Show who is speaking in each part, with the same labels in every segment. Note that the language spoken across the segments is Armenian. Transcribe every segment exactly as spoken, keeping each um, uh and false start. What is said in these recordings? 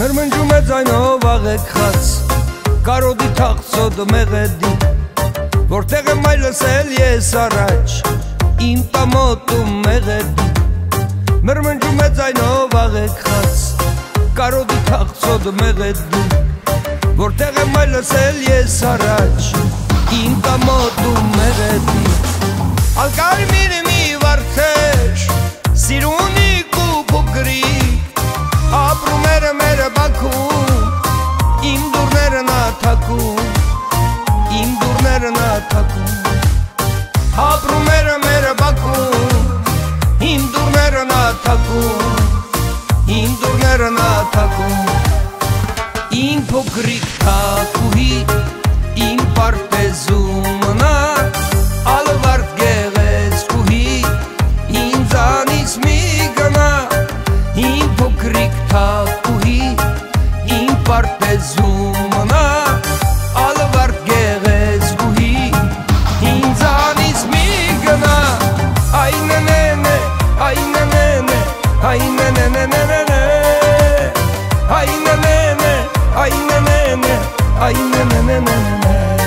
Speaker 1: Մրմնջում է ձայնով աղեք խաց, կարոդի թաղցոդ մեղեդի, որտեղ եմ այլ լսել ես առաջ, իմ տամոտում մեղեդի։ Մրմնջում է ձայնով աղեք խաց, կարոդի թաղցոդ մեղեդի, որտեղ եմ այլ լսել ես առաջ, իմ տամոտում մեղեդի։ Ալկարի միրը մի վարդեր, սիրունիկ ու փոքրիկ, ապրում էր մերը բաքում, իմ դուրները նա թակում, իմ դուրները նա թակում։ Ապրում էր մերը բաքում, իմ դուրները նա թակում, իմ դուրները նա թակում։ Իմ փոքրիկ թակուհի, իմ պարտեզում նա, ալվարդ գեղեցկուհի, ինձանից մի գնա, իմ փոքրիկ թակուհի, իմ պարտեզում նա, ալվարդ գեղեցկուհի, ինձանից մի գնա, այ նենենե, այ նենենե, այ նենենենենենե, այ նենենե, այ նենենե, այ նենենենենե։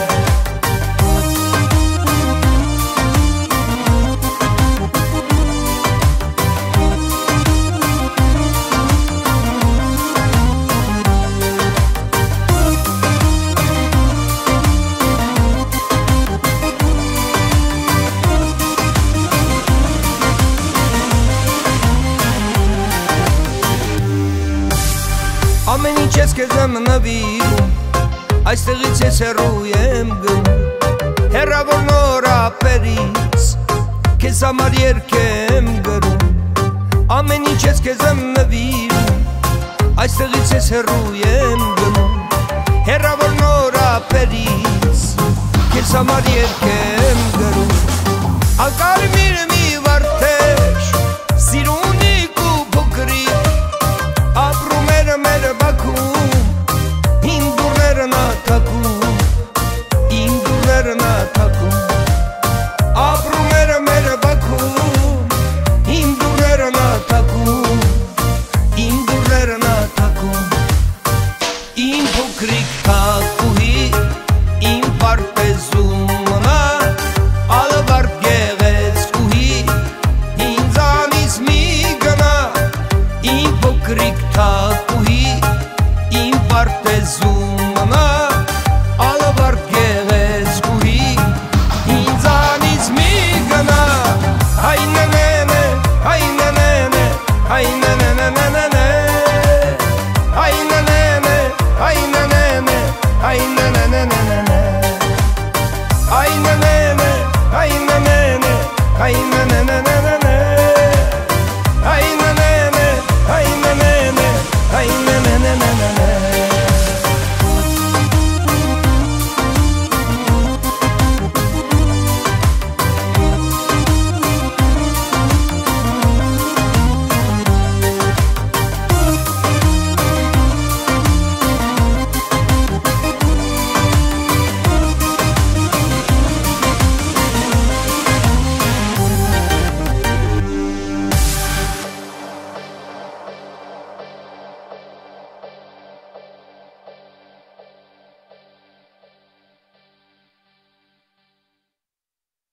Speaker 1: Ամեն ինչ ես կեզ եմ նվիրում, այստեղից ես հեռու եմ գնում, հեռավոր նոր ապերից, կեզ համար երգ եմ գրում։ Ամեն ինչ ես կեզ եմ նվիրում, այստեղից ես հեռու եմ գնում, հեռավոր նոր ապերից, կեզ համար երգ եմ գրում։ Ալկարի միրը մի վարդեր, սիրունիկ ու փոքրիկ, ապրում էր մերը բաքում, իմ դուրները նա թակում, իմ դուրները նա թակում։ Ապրում էր մերը բաքում, իմ դուրները նա թակում, իմ դուրները նա թակում։ Իմ փոքրիկ թակուհի, իմ պարտեզում նա, ալվարդ գեղեցկուհի, ինձանից մի գնա, իմ փոքրիկ թակուհի, իմ պարտեզում նա, ալվարդ գեղեցկուհի, ինձանից մի գնա, այ նենենե, այ նենենե, այ նենենենենե։